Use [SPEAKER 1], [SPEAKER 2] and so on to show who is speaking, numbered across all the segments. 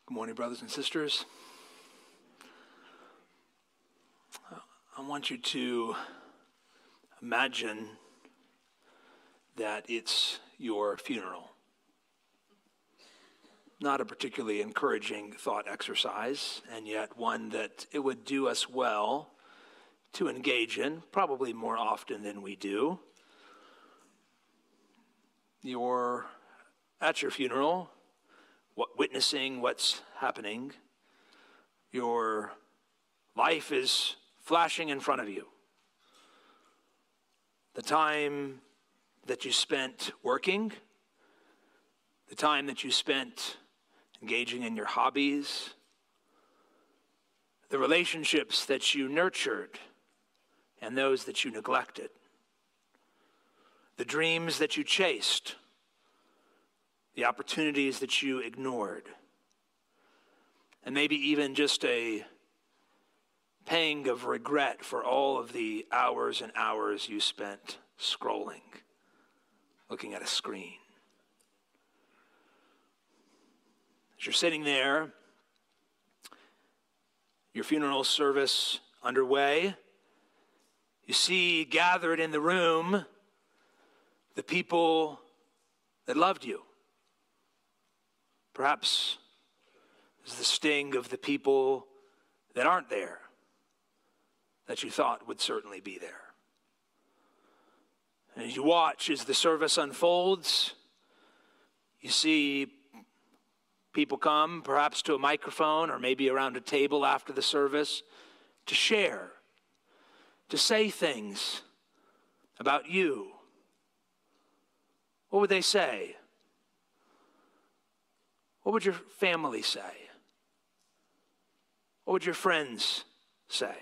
[SPEAKER 1] Good morning, brothers and sisters. I want you to imagine that it's your funeral. Not a particularly encouraging thought exercise, and yet one that it would do us well to engage in, probably more often than we do. You're at your funeral, witnessing what's happening. Your life is flashing in front of you. The time that you spent working, the time that you spent engaging in your hobbies, the relationships that you nurtured and those that you neglected, the dreams that you chased, the opportunities that you ignored, and maybe even just a pang of regret for all of the hours and hours you spent scrolling, looking at a screen. As you're sitting there, your funeral service underway, you see gathered in the room the people that loved you. Perhaps there's the sting of the people that aren't there, that you thought would certainly be there. And as you watch as the service unfolds, you see people come, perhaps to a microphone or maybe around a table after the service, to share, to say things about you. What would they say? What would your family say? What would your friends say?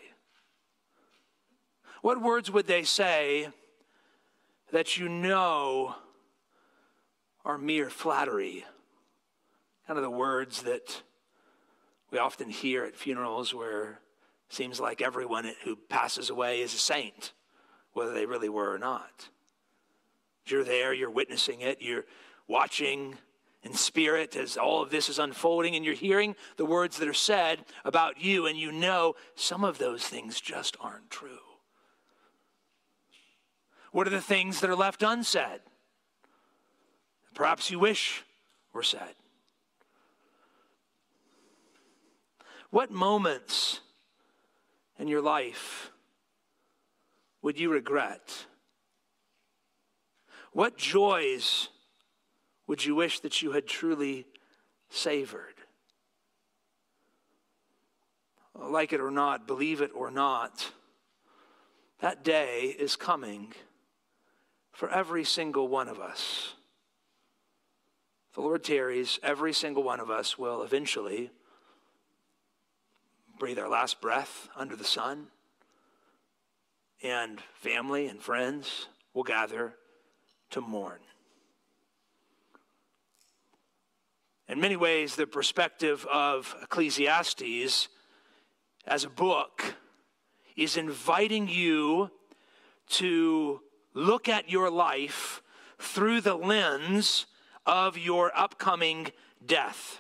[SPEAKER 1] What words would they say that you know are mere flattery? Kind of the words that we often hear at funerals where it seems like everyone who passes away is a saint, whether they really were or not. You're there, you're witnessing it, you're watching in spirit as all of this is unfolding, and you're hearing the words that are said about you, and you know some of those things just aren't true. What are the things that are left unsaid? Perhaps you wish were said. What moments in your life would you regret? What joys would you wish that you had truly savored? Like it or not, believe it or not, that day is coming for every single one of us. If the Lord tarries, every single one of us will eventually breathe our last breath under the sun, and family and friends will gather to mourn. In many ways, the perspective of Ecclesiastes as a book is inviting you to look at your life through the lens of your upcoming death.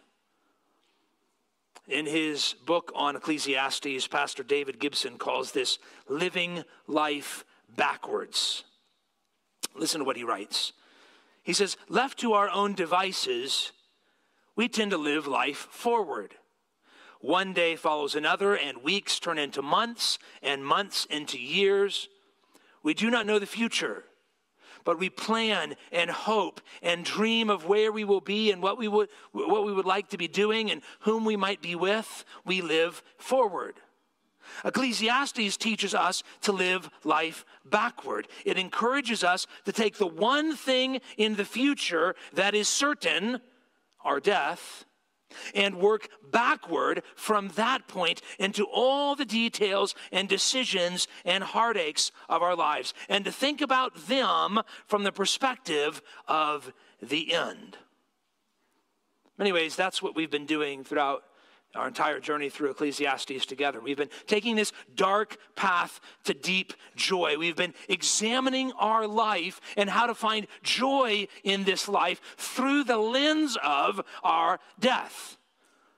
[SPEAKER 1] In his book on Ecclesiastes, Pastor David Gibson calls this living life backwards. Listen to what he writes. He says, left to our own devices, we tend to live life forward. One day follows another, and weeks turn into months, and months into years. We do not know the future, but we plan and hope and dream of where we will be and what we would like to be doing and whom we might be with. We live forward. Ecclesiastes teaches us to live life backward. It encourages us to take the one thing in the future that is certain, our death, and work backward from that point into all the details and decisions and heartaches of our lives, and to think about them from the perspective of the end. In many ways, that's what we've been doing throughout our entire journey through Ecclesiastes together. We've been taking this dark path to deep joy. We've been examining our life and how to find joy in this life through the lens of our death.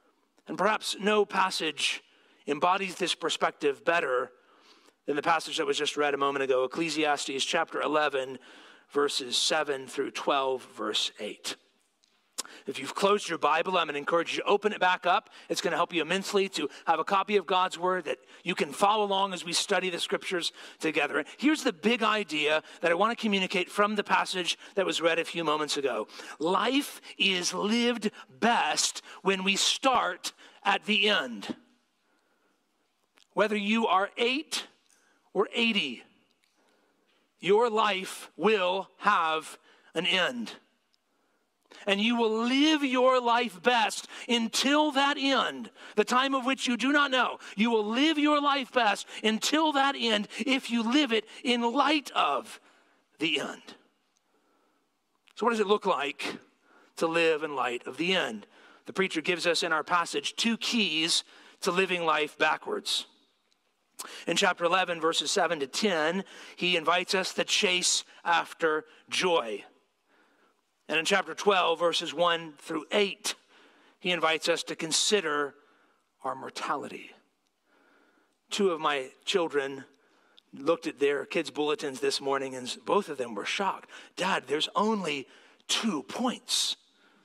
[SPEAKER 1] And perhaps no passage embodies this perspective better than the passage that was just read a moment ago, Ecclesiastes chapter 11, verses 7 through 12, verse 8. If you've closed your Bible, I'm going to encourage you to open it back up. It's going to help you immensely to have a copy of God's Word that you can follow along as we study the Scriptures together. Here's the big idea that I want to communicate from the passage that was read a few moments ago. Life is lived best when we start at the end. Whether you are 8 or 80, your life will have an end. And you will live your life best until that end, the time of which you do not know. You will live your life best until that end if you live it in light of the end. So what does it look like to live in light of the end? The preacher gives us in our passage 2 keys to living life backwards. In chapter 11, verses 7 to 10, he invites us to chase after joy. And in chapter 12, verses 1 through 8, he invites us to consider our mortality. 2 of my children looked at their kids' bulletins this morning, and both of them were shocked. Dad, there's only 2 points.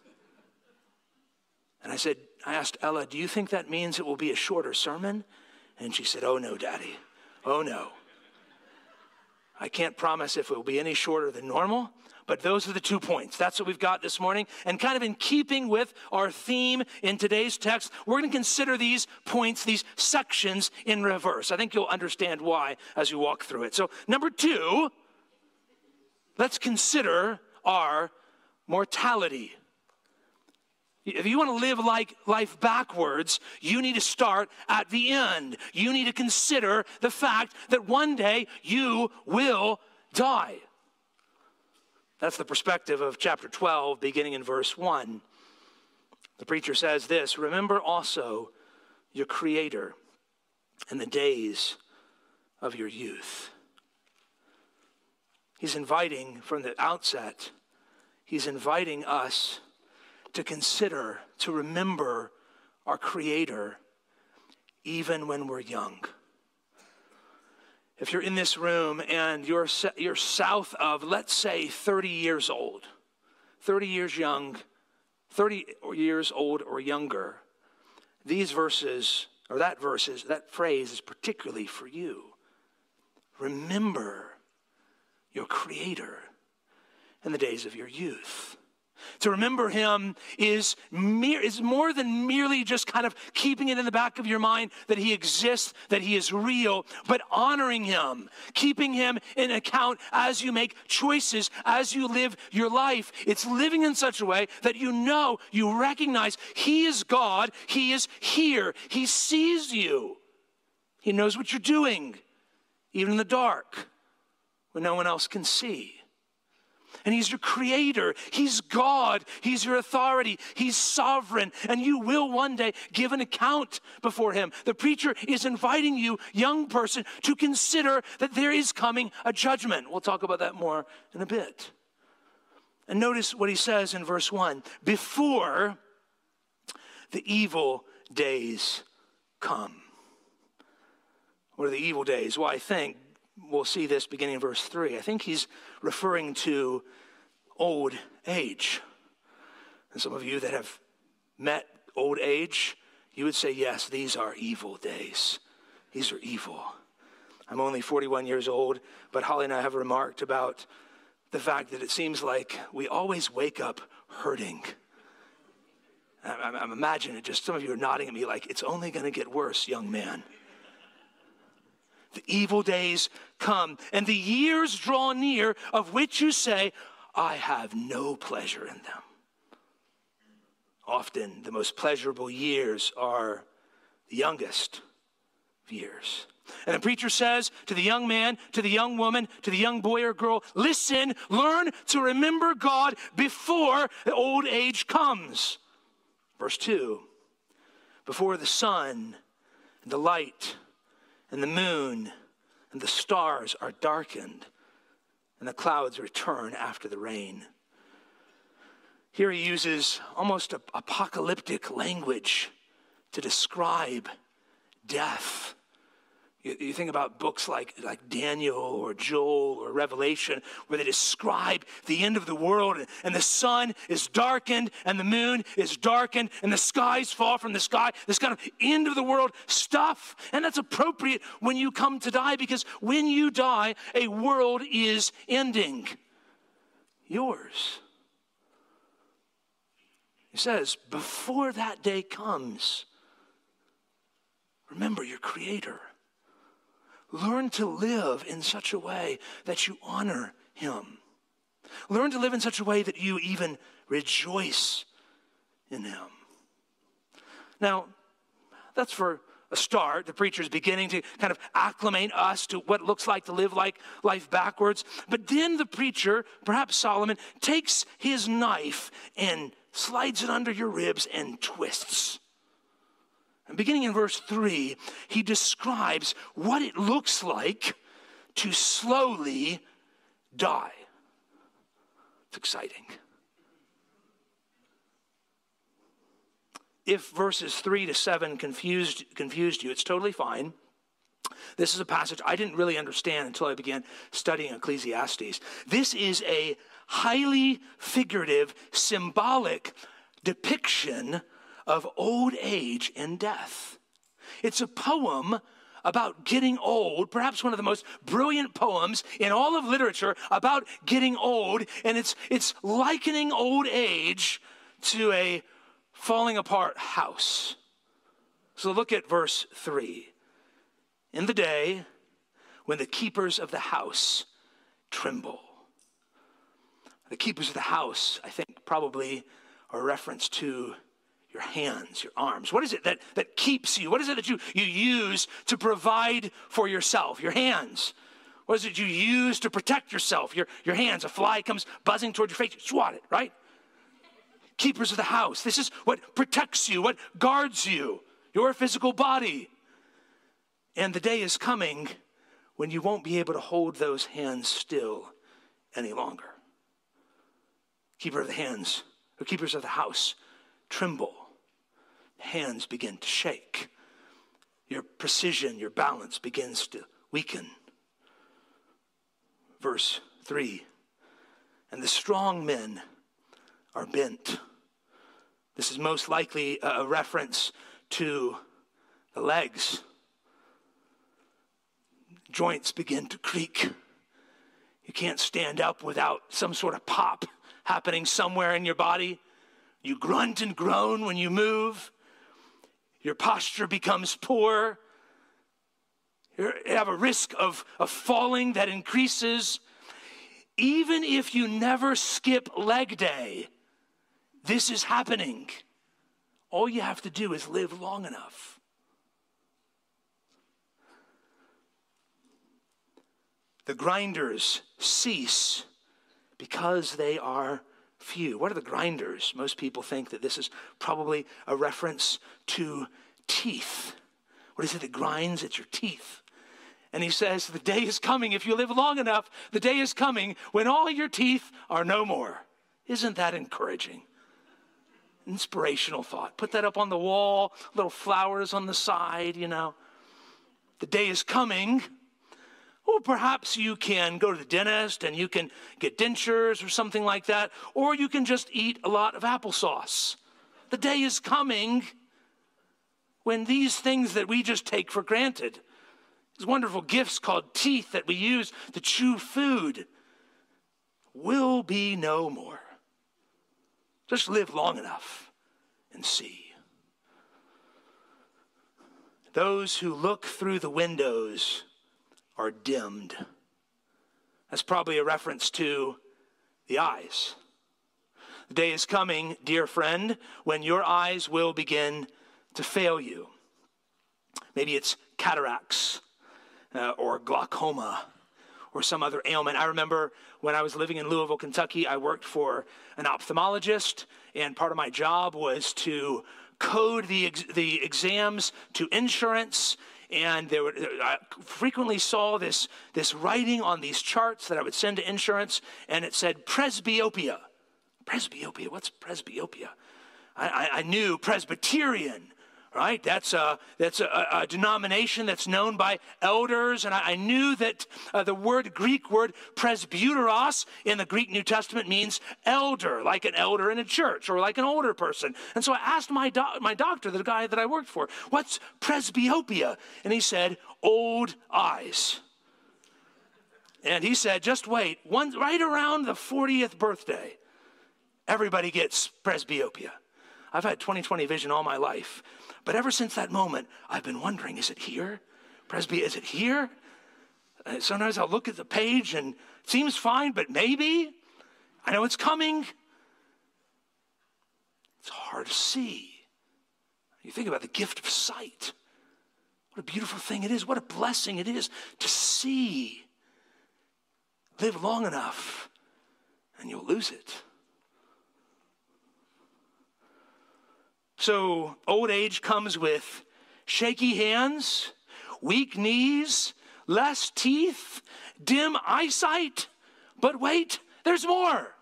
[SPEAKER 1] And I asked Ella, do you think that means it will be a shorter sermon? And she said, oh no, Daddy, oh no. I can't promise if it will be any shorter than normal, but those are the 2 points. That's what we've got this morning. And kind of in keeping with our theme in today's text, we're going to consider these points, these sections in reverse. I think you'll understand why as you walk through it. So number 2, let's consider our mortality. If you want to live life backwards, you need to start at the end. You need to consider the fact that one day you will die. That's the perspective of chapter 12, beginning in verse 1. The preacher says this, remember also your Creator in the days of your youth. He's inviting from the outset, he's inviting us to consider, to remember our Creator even when we're young. If you're in this room and you're south of, let's say, 30 years old, 30 years young, 30 years old or younger, these verses, or that phrase is particularly for you. Remember your Creator in the days of your youth. To remember him is more than merely just kind of keeping it in the back of your mind that he exists, that he is real, but honoring him, keeping him in account as you make choices, as you live your life. It's living in such a way that you recognize he is God, he is here, he sees you. He knows what you're doing, even in the dark, when no one else can see. And he's your Creator. He's God. He's your authority. He's sovereign. And you will one day give an account before him. The preacher is inviting you, young person, to consider that there is coming a judgment. We'll talk about that more in a bit. And notice what he says in verse 1. Before the evil days come. What are the evil days? Well, I think we'll see this beginning in verse 3. I think he's referring to old age. And some of you that have met old age, you would say, yes, these are evil days. These are evil. I'm only 41 years old, but Holly and I have remarked about the fact that it seems like we always wake up hurting. I'm imagining it, just some of you are nodding at me like, it's only going to get worse, young man. The evil days come, and the years draw near of which you say, I have no pleasure in them. Often, the most pleasurable years are the youngest years. And the preacher says to the young man, to the young woman, to the young boy or girl, listen, learn to remember God before the old age comes. Verse 2, before the sun and the light and the moon and the stars are darkened, and the clouds return after the rain. Here he uses almost apocalyptic language to describe death. You think about books like Daniel or Joel or Revelation, where they describe the end of the world, and the sun is darkened and the moon is darkened and the skies fall from the sky. This kind of end of the world stuff. And that's appropriate when you come to die, because when you die, a world is ending. Yours. He says, before that day comes, remember your Creator. Learn to live in such a way that you honor him. Learn to live in such a way that you even rejoice in him. Now, that's for a start. The preacher is beginning to kind of acclimate us to what it looks like to live like life backwards. But then the preacher, perhaps Solomon, takes his knife and slides it under your ribs and twists. And beginning in verse 3, he describes what it looks like to slowly die. It's exciting. If verses 3 to 7 confused you, it's totally fine. This is a passage I didn't really understand until I began studying Ecclesiastes. This is a highly figurative, symbolic depiction of old age and death. It's a poem about getting old, perhaps one of the most brilliant poems in all of literature about getting old, and it's likening old age to a falling apart house. So look at verse 3. In the day when the keepers of the house tremble. The keepers of the house, I think, probably are a reference to your hands, your arms. What is it that keeps you? What is it that you use to provide for yourself? Your hands. What is it you use to protect yourself? Your hands. A fly comes buzzing toward your face, you swat it, right? Keepers of the house. This is what protects you, what guards you, your physical body. And the day is coming when you won't be able to hold those hands still any longer. Keeper of the hands, or keepers of the house, tremble. Hands begin to shake. Your precision, your balance begins to weaken. Verse 3, and the strong men are bent. This is most likely a reference to the legs. Joints begin to creak. You can't stand up without some sort of pop happening somewhere in your body. You grunt and groan when you move. Your posture becomes poor. You have a risk of falling that increases. Even if you never skip leg day, this is happening. All you have to do is live long enough. The grinders cease because they are few. What are the grinders? Most people think that this is probably a reference to teeth. What is it that grinds? It's your teeth. And he says, the day is coming, if you live long enough, the day is coming when all your teeth are no more. Isn't that encouraging? Inspirational thought. Put that up on the wall, little flowers on the side, you know. The day is coming. Or perhaps you can go to the dentist and you can get dentures or something like that. Or you can just eat a lot of applesauce. The day is coming when these things that we just take for granted, these wonderful gifts called teeth that we use to chew food, will be no more. Just live long enough and see. Those who look through the windows are dimmed. That's probably a reference to the eyes. The day is coming, dear friend, when your eyes will begin to fail you. Maybe it's cataracts or glaucoma or some other ailment. I remember when I was living in Louisville, Kentucky, I worked for an ophthalmologist, and part of my job was to code the exams to insurance. And I frequently saw this writing on these charts that I would send to insurance, and it said presbyopia. Presbyopia, what's presbyopia? I knew Presbyterian, right? That's a denomination that's known by elders. And I knew that the Greek word presbyteros in the Greek New Testament means elder, like an elder in a church or like an older person. And so I asked my doctor, the guy that I worked for, what's presbyopia? And he said, old eyes. And he said, just wait, right around the 40th birthday, everybody gets presbyopia. I've had 20/20 vision all my life. But ever since that moment, I've been wondering, is it here? Is it here? Sometimes I'll look at the page and it seems fine, but maybe. I know it's coming. It's hard to see. You think about the gift of sight. What a beautiful thing it is. What a blessing it is to see. Live long enough and you'll lose it. So old age comes with shaky hands, weak knees, less teeth, dim eyesight. But wait, there's more.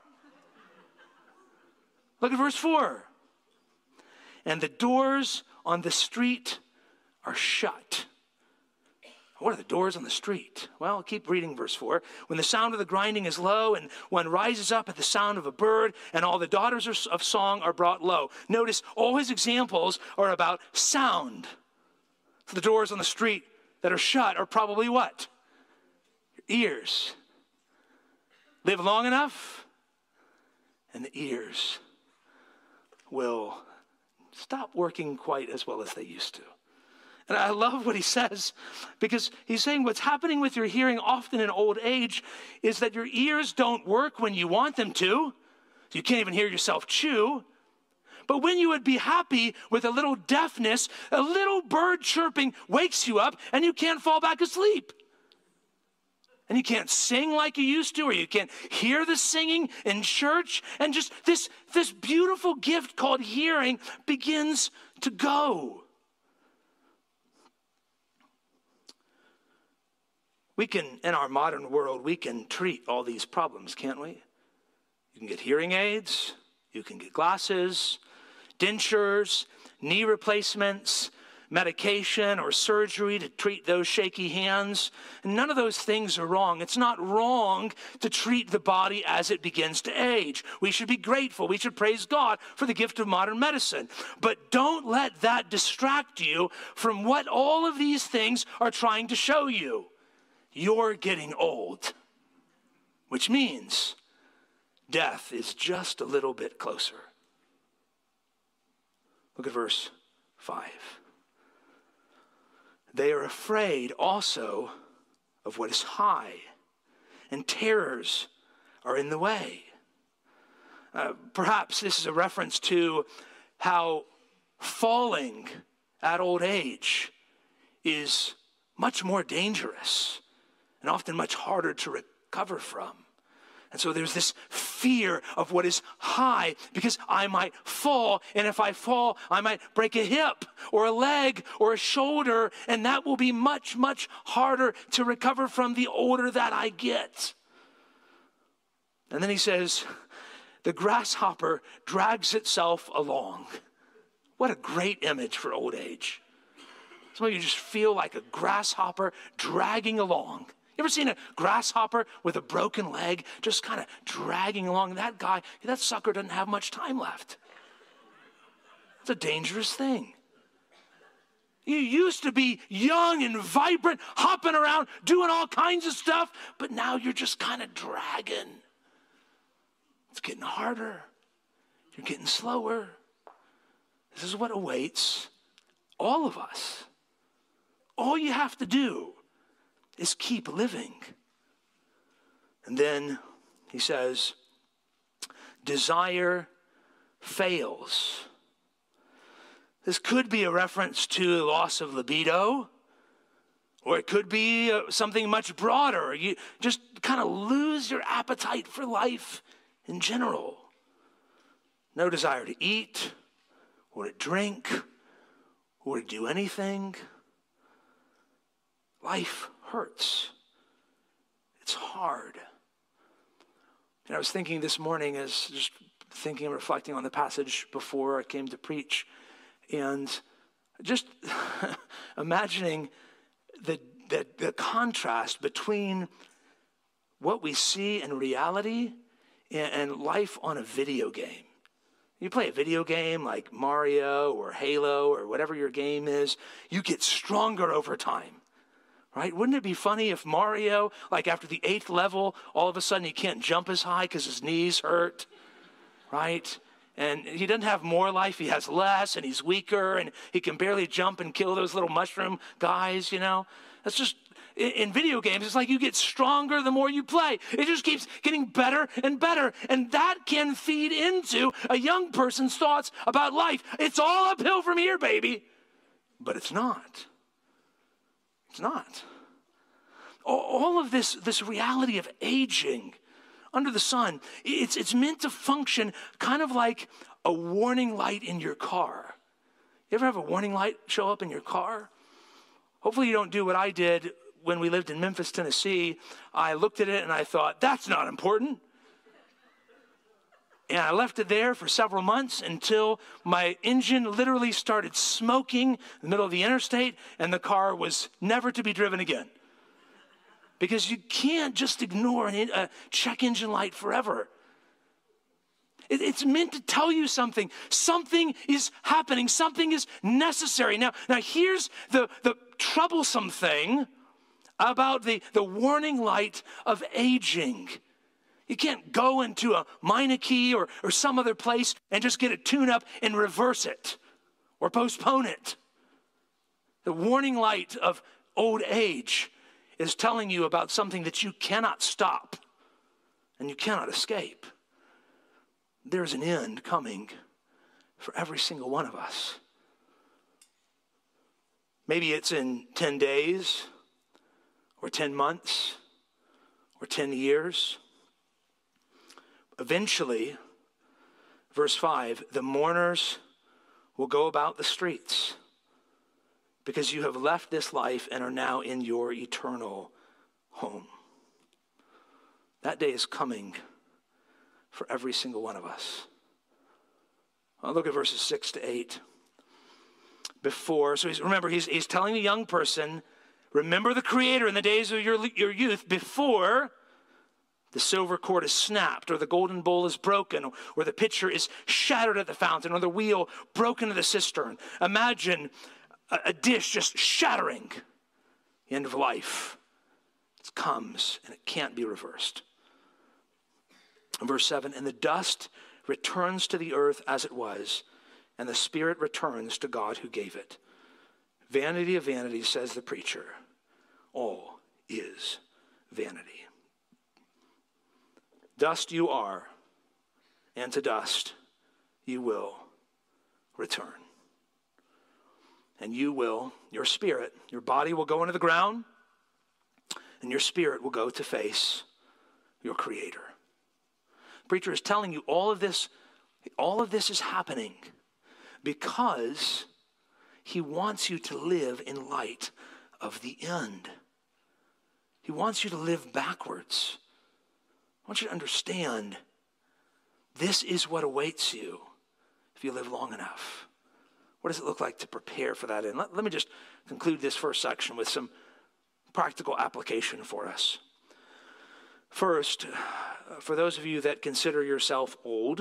[SPEAKER 1] Look at verse 4. And the doors on the street are shut. What are the doors on the street? Well, keep reading verse 4. When the sound of the grinding is low and one rises up at the sound of a bird and all the daughters of song are brought low. Notice all his examples are about sound. So the doors on the street that are shut are probably what? Your ears. Live long enough and the ears will stop working quite as well as they used to. And I love what he says, because he's saying what's happening with your hearing often in old age is that your ears don't work when you want them to. You can't even hear yourself chew. But when you would be happy with a little deafness, a little bird chirping wakes you up and you can't fall back asleep. And you can't sing like you used to, or you can't hear the singing in church. And just this beautiful gift called hearing begins to go. We can, in our modern world, we can treat all these problems, can't we? You can get hearing aids, you can get glasses, dentures, knee replacements, medication or surgery to treat those shaky hands. And none of those things are wrong. It's not wrong to treat the body as it begins to age. We should be grateful. We should praise God for the gift of modern medicine. But don't let that distract you from what all of these things are trying to show you. You're getting old, which means death is just a little bit closer. Look at verse 5. They are afraid also of what is high, and terrors are in the way. Perhaps this is a reference to how falling at old age is much more dangerous and often much harder to recover from. And so there's this fear of what is high, because I might fall, and if I fall, I might break a hip or a leg or a shoulder, and that will be much, much harder to recover from the older that I get. And then he says, the grasshopper drags itself along. What a great image for old age. Some of you just feel like a grasshopper dragging along. You ever seen a grasshopper with a broken leg just kind of dragging along? That sucker doesn't have much time left. It's a dangerous thing. You used to be young and vibrant, hopping around, doing all kinds of stuff, but now you're just kind of dragging. It's getting harder. You're getting slower. This is what awaits all of us. All you have to do is keep living. And then he says, desire fails. This could be a reference to loss of libido, or it could be something much broader. You just kind of lose your appetite for life in general. No desire to eat, or to drink, or to do anything. Life hurts. It's hard. And I was thinking this morning, as just thinking and reflecting on the passage before I came to preach, and Just imagining the contrast between what we see in reality and life on a video game. You play a video game like Mario or Halo or whatever your game is, you get stronger over time, right? Wouldn't it be funny if Mario, like after the 8th level, all of a sudden he can't jump as high because his knees hurt, right? And he doesn't have more life, he has less, and he's weaker, and he can barely jump and kill those little mushroom guys, you know? That's just, in video games, it's like you get stronger the more you play. It just keeps getting better and better. And that can feed into a young person's thoughts about life. It's all uphill from here, baby. But it's not. It's not. All of this reality of aging under the sun, it's meant to function kind of like a warning light in your car. You ever have a warning light show up in your car? Hopefully you don't do what I did when we lived in Memphis, Tennessee. I looked at it and I thought, that's not important. And I left it there for several months until my engine literally started smoking in the middle of the interstate and the car was never to be driven again. Because you can't just ignore a check engine light forever. It's meant to tell you something. Something is happening. Something is necessary. Now here's the troublesome thing about the warning light of aging. You can't go into a Meineke or some other place and just get a tune-up and reverse it or postpone it. The warning light of old age is telling you about something that you cannot stop and you cannot escape. There's an end coming for every single one of us. Maybe it's in 10 days or 10 months or 10 years. Eventually, verse 5, the mourners will go about the streets because you have left this life and are now in your eternal home. That day is coming for every single one of us. I'll look at verses 6 to 8. Remember, he's telling the young person, remember the Creator in the days of your youth before the silver cord is snapped, or the golden bowl is broken, or the pitcher is shattered at the fountain, or the wheel broken in the cistern. Imagine a dish just shattering. The end of life. It comes, and it can't be reversed. Verse 7, and the dust returns to the earth as it was, and the spirit returns to God who gave it. Vanity of vanities, says the preacher. All is vanity. Dust you are, and to dust you will return. And you will, your spirit, your body will go into the ground, and your spirit will go to face your Creator. The preacher is telling you all of this is happening because he wants you to live in light of the end. He wants you to live backwards. I want you to understand this is what awaits you if you live long enough. What does it look like to prepare for that end? Let me just conclude this first section with some practical application for us. First, for those of you that consider yourselves old,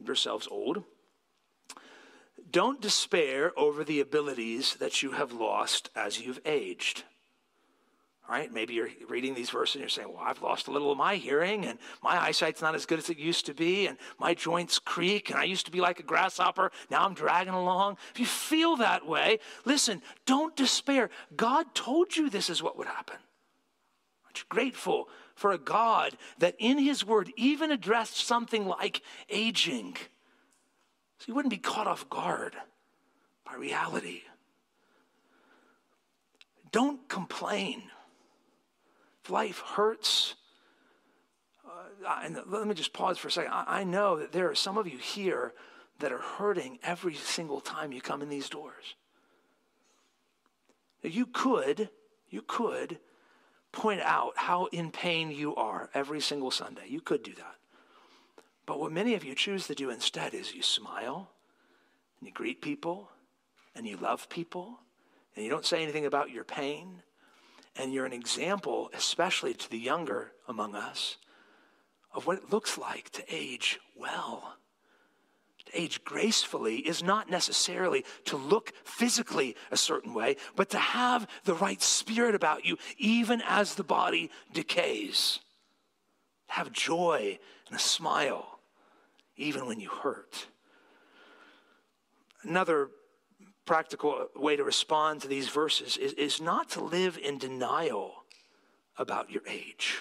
[SPEAKER 1] don't despair over the abilities that you have lost as you've aged. All right, maybe you're reading these verses and you're saying, well, I've lost a little of my hearing and my eyesight's not as good as it used to be and my joints creak and I used to be like a grasshopper. Now I'm dragging along. If you feel that way, listen, don't despair. God told you this is what would happen. Aren't you grateful for a God that in his word even addressed something like aging? So you wouldn't be caught off guard by reality. Don't complain. If life hurts, and let me just pause for a second. I know that there are some of you here that are hurting every single time you come in these doors. You could point out how in pain you are every single Sunday. You could do that. But what many of you choose to do instead is you smile and you greet people and you love people, and you don't say anything about your pain, and you're an example, especially to the younger among us, of what it looks like to age well. To age gracefully is not necessarily to look physically a certain way, but to have the right spirit about you even as the body decays. Have joy and a smile even when you hurt. Another practical way to respond to these verses is not to live in denial about your age.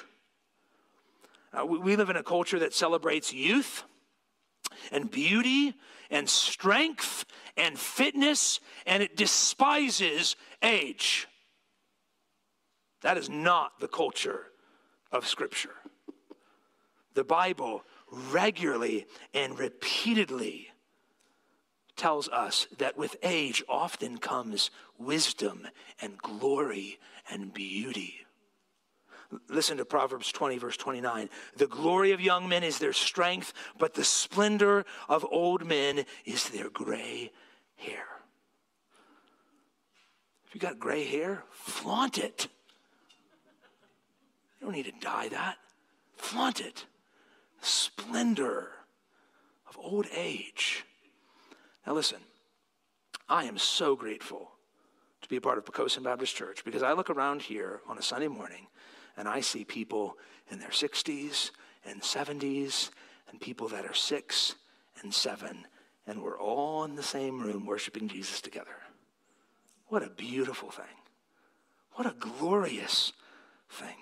[SPEAKER 1] We live in a culture that celebrates youth and beauty and strength and fitness, and it despises age. That is not the culture of Scripture. The Bible regularly and repeatedly tells us that with age often comes wisdom and glory and beauty. Listen to Proverbs 20, verse 29. The glory of young men is their strength, but the splendor of old men is their gray hair. If you got gray hair, flaunt it. You don't need to dye that. Flaunt it. The splendor of old age. Now listen, I am so grateful to be a part of Poquoson Baptist Church because I look around here on a Sunday morning and I see people in their 60s and 70s and people that are 6 and 7, and we're all in the same room worshiping Jesus together. What a beautiful thing. What a glorious thing.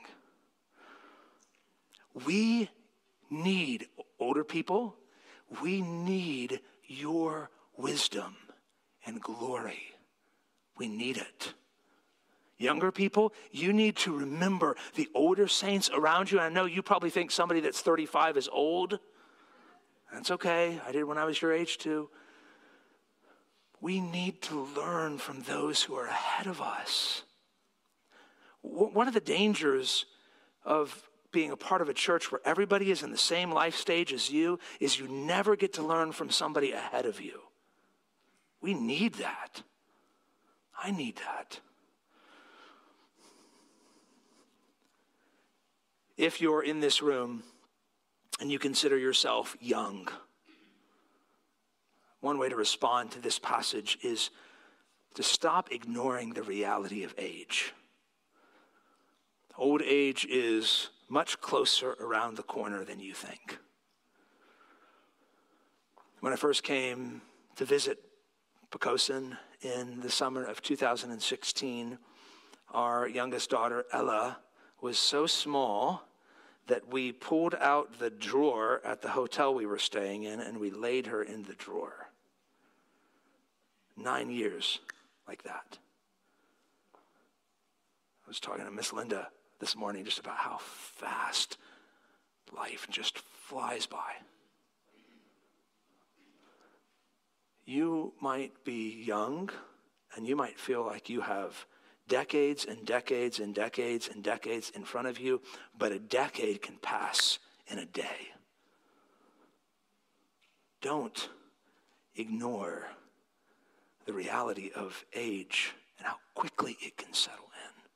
[SPEAKER 1] We need older people. We need your wisdom and glory. We need it. Younger people, you need to remember the older saints around you. And I know you probably think somebody that's 35 is old. That's okay. I did when I was your age too. We need to learn from those who are ahead of us. One of the dangers of being a part of a church where everybody is in the same life stage as you is you never get to learn from somebody ahead of you. We need that. I need that. If you're in this room and you consider yourself young, one way to respond to this passage is to stop ignoring the reality of age. Old age is much closer around the corner than you think. When I first came to visit Poquoson in the summer of 2016, our youngest daughter, Ella, was so small that we pulled out the drawer at the hotel we were staying in and we laid her in the drawer. 9 years like that. I was talking to Miss Linda this morning just about how fast life just flies by. You might be young and you might feel like you have decades and decades and decades and decades in front of you, but a decade can pass in a day. Don't ignore the reality of age and how quickly it can settle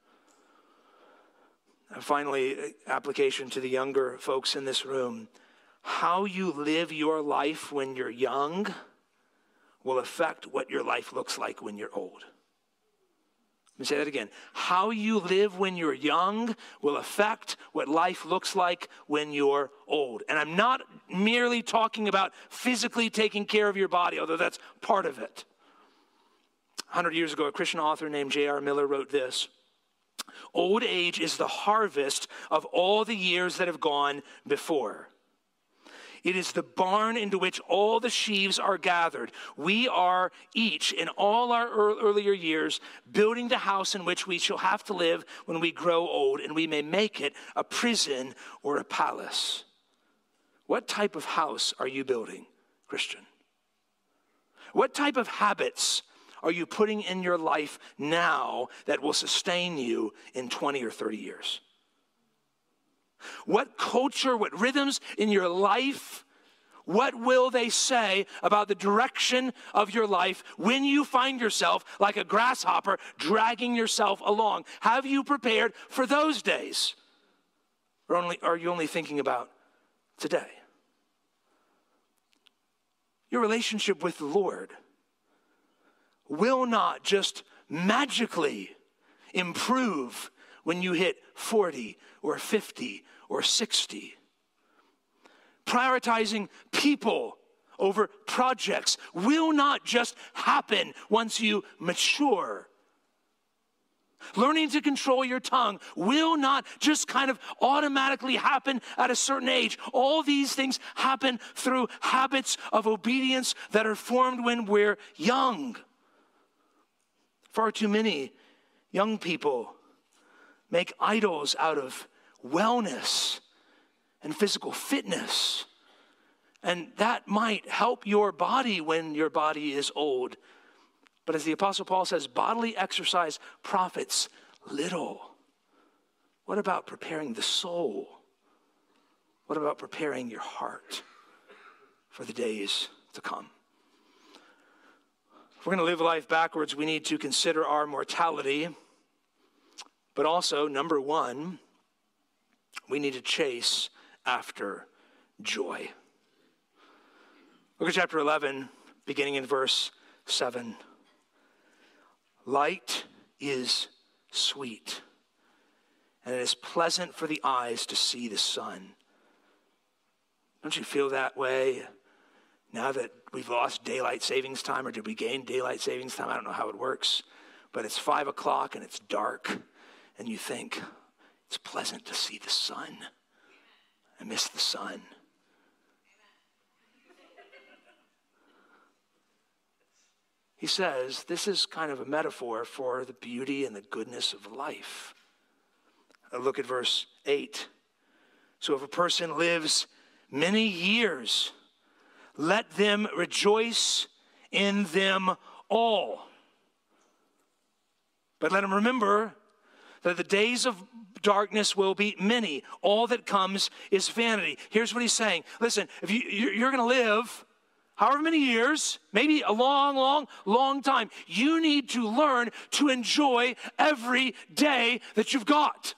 [SPEAKER 1] in. And finally, application to the younger folks in this room. How you live your life when you're young will affect what your life looks like when you're old. Let me say that again. How you live when you're young will affect what life looks like when you're old. And I'm not merely talking about physically taking care of your body, although that's part of it. 100 years ago, a Christian author named J.R. Miller wrote this: old age is the harvest of all the years that have gone before. It is the barn into which all the sheaves are gathered. We are each, in all our earlier years, building the house in which we shall have to live when we grow old, and we may make it a prison or a palace. What type of house are you building, Christian? What type of habits are you putting in your life now that will sustain you in 20 or 30 years? What culture, what rhythms in your life What will they say about the direction of your life when you find yourself like a grasshopper dragging yourself along? Have you prepared for those days? Or are you only thinking about today? Your relationship with the Lord will not just magically improve when you hit 40 or 50 or 60. Prioritizing people over projects will not just happen once you mature. Learning to control your tongue will not just kind of automatically happen at a certain age. All these things happen through habits of obedience that are formed when we're young. Far too many young people make idols out of wellness and physical fitness. And that might help your body when your body is old. But as the Apostle Paul says, bodily exercise profits little. What about preparing the soul? What about preparing your heart for the days to come? If we're going to live life backwards, we need to consider our mortality. But also, number one, we need to chase after joy. Look at chapter 11, beginning in verse 7. Light is sweet, and it is pleasant for the eyes to see the sun. Don't you feel that way now that we've lost daylight savings time, or did we gain daylight savings time? I don't know how it works, but it's 5 o'clock and it's dark, and you think, it's pleasant to see the sun. I miss the sun. He says this is kind of a metaphor for the beauty and the goodness of life. Look at verse 8. So if a person lives many years, let them rejoice in them all. But let them remember that the days of darkness will be many. All that comes is vanity. Here's what he's saying. Listen, if you're going to live however many years, maybe a long time, you need to learn to enjoy every day that you've got.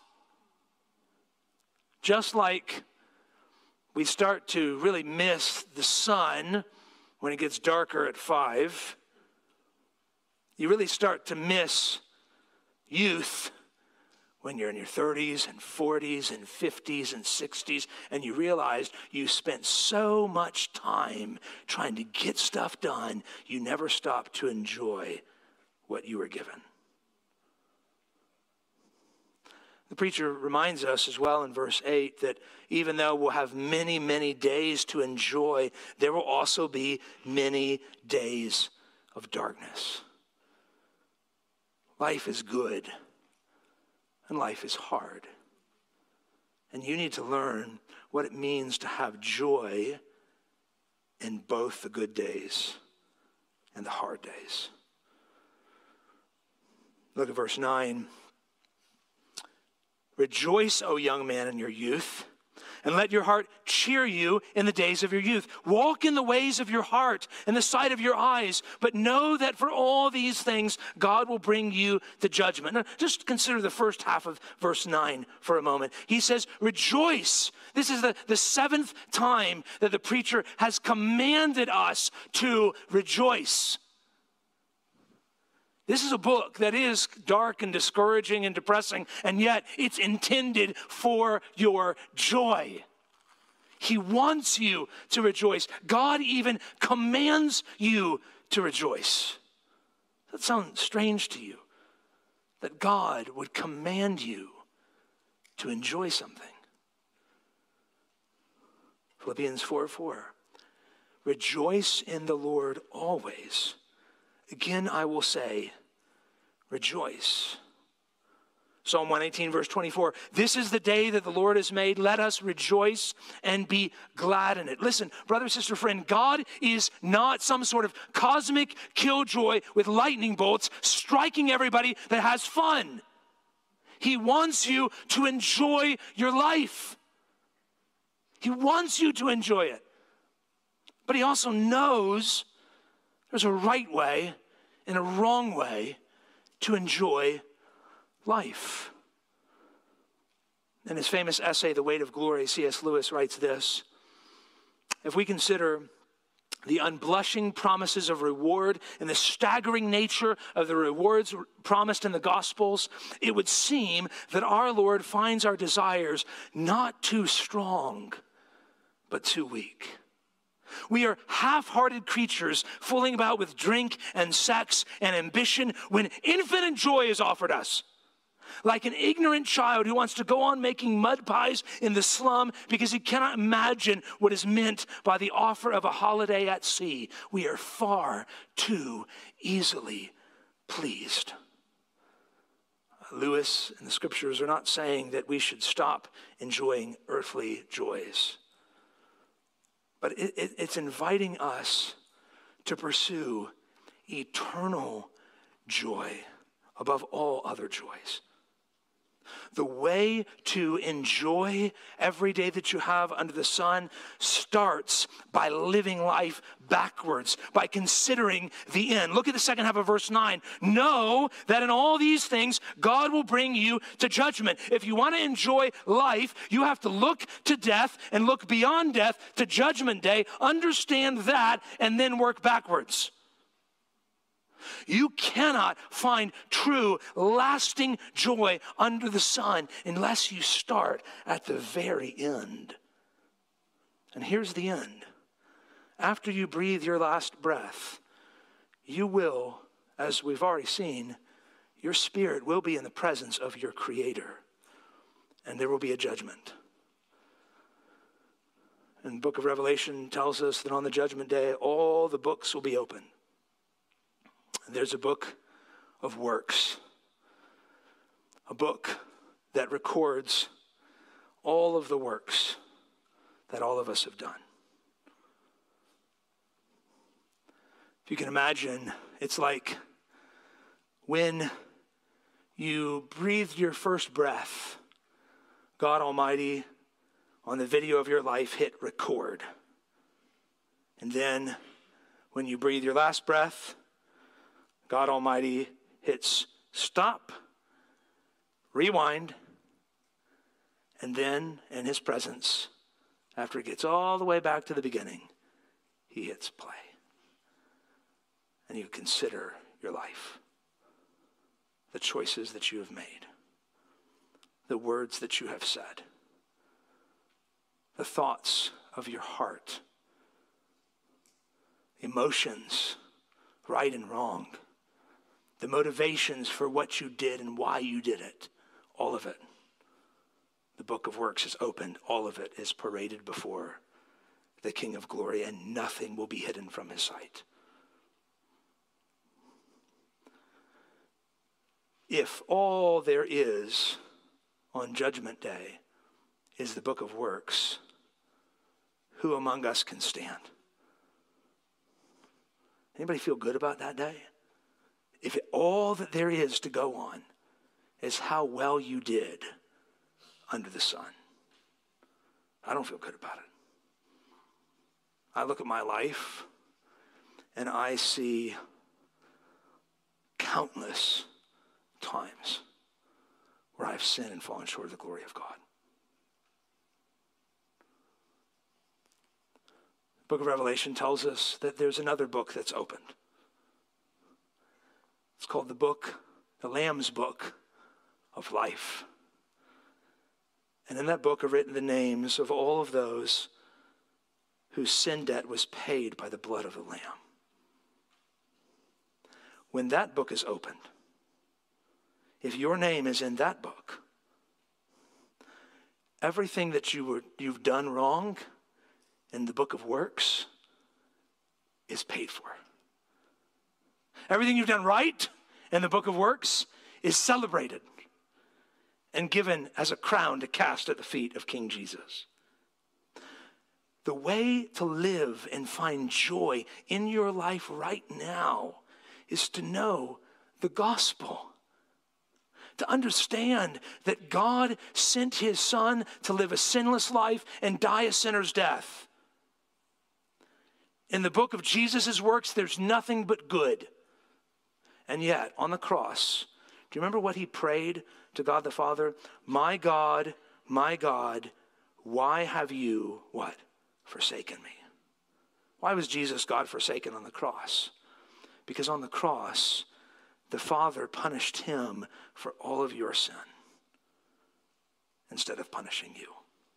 [SPEAKER 1] Just like we start to really miss the sun when it gets darker at 5, you really start to miss youth when you're in your 30s and 40s and 50s and 60s, and you realize you spent so much time trying to get stuff done, you never stopped to enjoy what you were given. The preacher reminds us as well in verse 8 that even though we'll have many, many days to enjoy, there will also be many days of darkness. Life is good. And life is hard. And you need to learn what it means to have joy in both the good days and the hard days. Look at verse 9. Rejoice, O young man, in your youth, and let your heart cheer you in the days of your youth. Walk in the ways of your heart and the sight of your eyes, but know that for all these things, God will bring you to judgment. Now, just consider the first half of verse 9 for a moment. He says, rejoice. This is the 7th time that the preacher has commanded us to rejoice. This is a book that is dark and discouraging and depressing, and yet it's intended for your joy. He wants you to rejoice. God even commands you to rejoice. Does that sound strange to you? That God would command you to enjoy something. Philippians 4:4. Rejoice in the Lord always. Again, I will say, rejoice. Psalm 118, verse 24. This is the day that the Lord has made. Let us rejoice and be glad in it. Listen, brother, sister, friend, God is not some sort of cosmic killjoy with lightning bolts striking everybody that has fun. He wants you to enjoy your life. He wants you to enjoy it. But he also knows there's a right way and a wrong way to enjoy life. In his famous essay, The Weight of Glory, C.S. Lewis writes this: if we consider the unblushing promises of reward and the staggering nature of the rewards promised in the Gospels, it would seem that our Lord finds our desires not too strong, but too weak. We are half-hearted creatures fooling about with drink and sex and ambition when infinite joy is offered us. Like an ignorant child who wants to go on making mud pies in the slum because he cannot imagine what is meant by the offer of a holiday at sea. We are far too easily pleased. Lewis and the scriptures are not saying that we should stop enjoying earthly joys, but it's inviting us to pursue eternal joy above all other joys. The way to enjoy every day that you have under the sun starts by living life backwards, by considering the end. Look at the second half of verse 9. Know that in all these things, God will bring you to judgment. If you want to enjoy life, you have to look to death and look beyond death to judgment day. Understand that and then work backwards. You cannot find true, lasting joy under the sun unless you start at the very end. And here's the end. After you breathe your last breath, you will, as we've already seen, your spirit will be in the presence of your Creator, and there will be a judgment. And the book of Revelation tells us that on the judgment day, all the books will be opened. There's a book of works, a book that records all of the works that all of us have done. If you can imagine, it's like when you breathed your first breath, God Almighty, on the video of your life, hit record. And then when you breathe your last breath, God Almighty hits stop, rewind, and then in his presence, after it gets all the way back to the beginning, he hits play. And you consider your life, the choices that you have made, the words that you have said, the thoughts of your heart, emotions, right and wrong, the motivations for what you did and why you did it, all of it. The book of works is opened. All of it is paraded before the King of Glory, and nothing will be hidden from his sight. If all there is on Judgment Day is the book of works, who among us can stand? Anybody feel good about that day? If all that there is to go on is how well you did under the sun, I don't feel good about it. I look at my life and I see countless times where I've sinned and fallen short of the glory of God. The book of Revelation tells us that there's another book that's opened. It's called the Lamb's Book of Life. And in that book are written the names of all of those whose sin debt was paid by the blood of the Lamb. When that book is opened, if your name is in that book, everything that you've done wrong in the book of works is paid for. Everything you've done right in the book of works is celebrated and given as a crown to cast at the feet of King Jesus. The way to live and find joy in your life right now is to know the gospel. To understand that God sent his Son to live a sinless life and die a sinner's death. In the book of Jesus' works, there's nothing but good. And yet, on the cross, do you remember what he prayed to God the Father? My God, why have you, what? Forsaken me. Why was Jesus God forsaken on the cross? Because on the cross, the Father punished him for all of your sin instead of punishing you.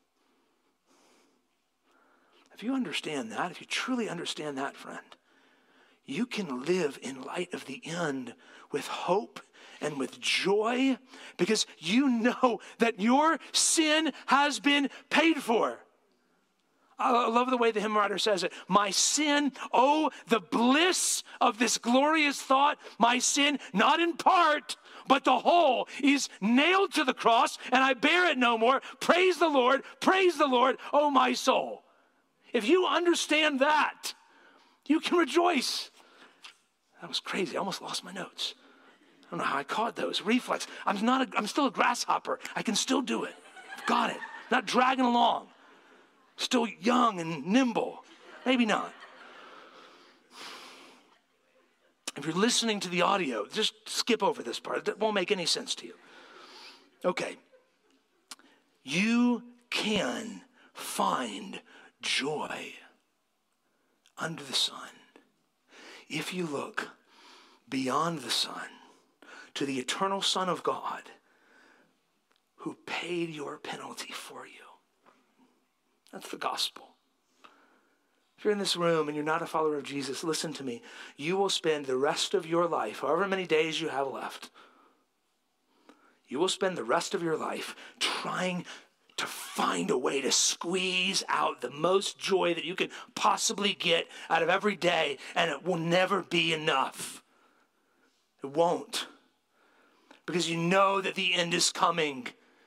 [SPEAKER 1] If you understand that, if you truly understand that, friend, you can live in light of the end with hope and with joy because you know that your sin has been paid for. I love the way the hymn writer says it. My sin, oh, the bliss of this glorious thought. My sin, not in part, but the whole, is nailed to the cross, and I bear it no more. Praise the Lord, oh my soul. If you understand that, you can rejoice. That was crazy. I almost lost my notes. I don't know how I caught those. Reflex. I'm still a grasshopper. I can still do it. I've got it. Not dragging along. Still young and nimble. Maybe not. If you're listening to the audio, just skip over this part. It won't make any sense to you. Okay. You can find joy under the sun if you look beyond the sun to the eternal Son of God who paid your penalty for you. That's the gospel. If you're in this room and you're not a follower of Jesus, listen to me. You will spend the rest of your life, however many days you have left, you will spend the rest of your life trying to find a way to squeeze out the most joy that you can possibly get out of every day, and it will never be enough. It won't. Because you know that the end is coming.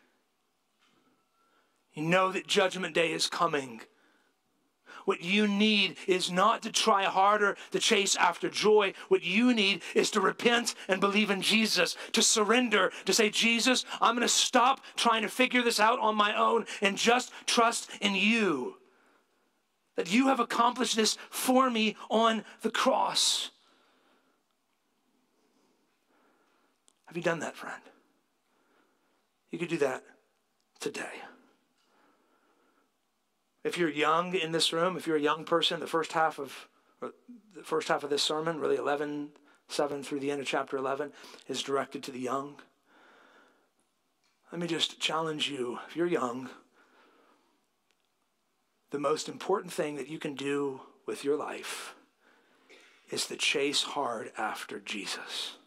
[SPEAKER 1] You know that Judgment Day is coming. What you need is not to try harder to chase after joy. What you need is to repent and believe in Jesus, to surrender, to say, Jesus, I'm going to stop trying to figure this out on my own and just trust in you. That you have accomplished this for me on the cross. Have you done that, friend? You could do that today. If you're young in this room, if you're a young person, the first half of this sermon, really 11:7 through the end of chapter 11, is directed to the young. Let me just challenge you. If you're young, the most important thing that you can do with your life is to chase hard after Jesus.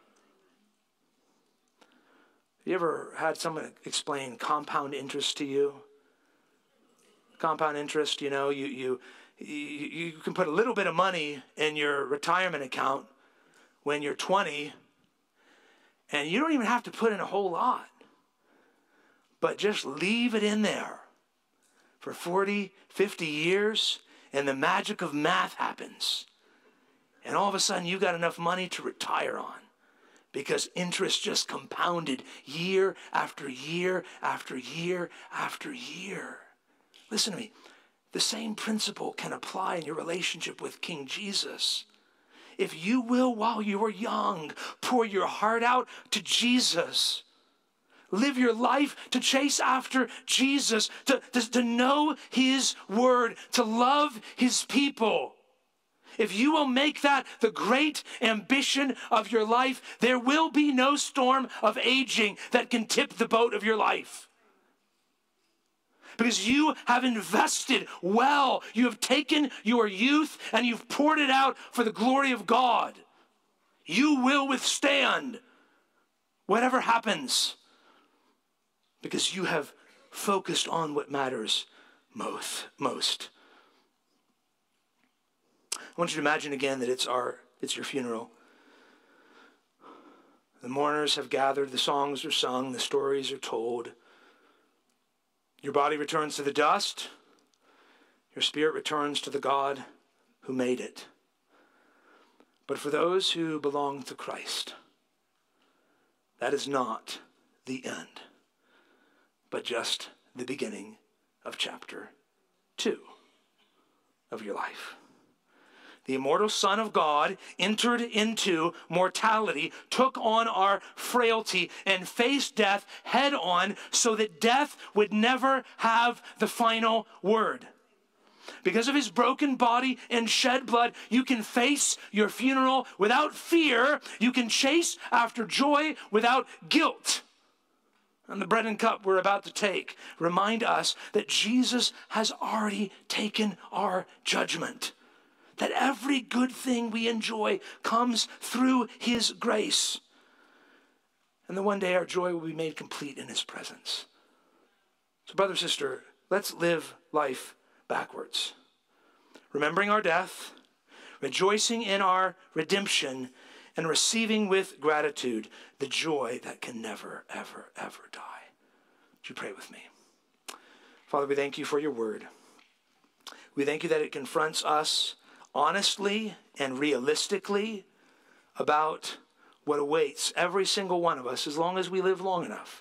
[SPEAKER 1] Have you ever had someone explain compound interest to you? Compound interest, you know, you can put a little bit of money in your retirement account when you're 20, and you don't even have to put in a whole lot, but just leave it in there for 40, 50 years, and the magic of math happens. And all of a sudden, you've got enough money to retire on because interest just compounded year after year after year after year. Listen to me. The same principle can apply in your relationship with King Jesus. If you will, while you are young, pour your heart out to Jesus. Live your life to chase after Jesus, to know his word, to love his people. If you will make that the great ambition of your life, there will be no storm of aging that can tip the boat of your life. Because you have invested well. You have taken your youth and you've poured it out for the glory of God. You will withstand whatever happens because you have focused on what matters most. I want you to imagine again that it's your funeral. The mourners have gathered, the songs are sung, the stories are told. Your body returns to the dust. Your spirit returns to the God who made it. But for those who belong to Christ, that is not the end, but just the beginning of chapter 2 of your life. the immortal Son of God, entered into mortality, took on our frailty, and faced death head on so that death would never have the final word. Because of his broken body and shed blood, you can face your funeral without fear. You can chase after joy without guilt. And the bread and cup we're about to take remind us that Jesus has already taken our judgment. That every good thing we enjoy comes through his grace. And that one day our joy will be made complete in his presence. So brother, sister, let's live life backwards. Remembering our death, rejoicing in our redemption, and receiving with gratitude the joy that can never, ever, ever die. Would you pray with me? Father, we thank you for your word. We thank you that it confronts us honestly and realistically about what awaits every single one of us as long as we live long enough.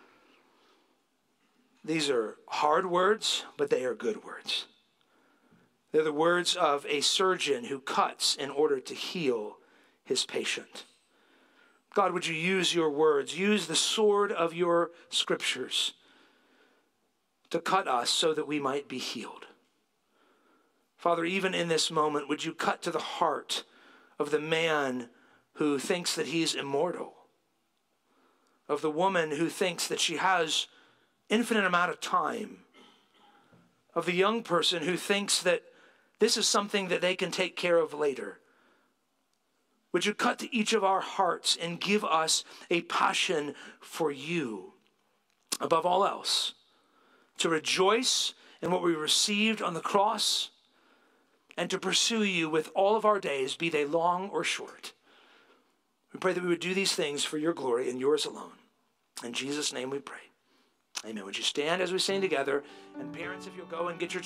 [SPEAKER 1] These are hard words, but they are good words. They're the words of a surgeon who cuts in order to heal his patient. God, would you use your words, use the sword of your scriptures to cut us so that we might be healed. Father, even in this moment, would you cut to the heart of the man who thinks that he's immortal, of the woman who thinks that she has infinite amount of time, of the young person who thinks that this is something that they can take care of later. Would you cut to each of our hearts and give us a passion for you above all else, to rejoice in what we received on the cross, and to pursue you with all of our days, be they long or short. We pray that we would do these things for your glory and yours alone. In Jesus' name we pray. Amen. Would you stand as we sing together? And parents, if you'll go and get your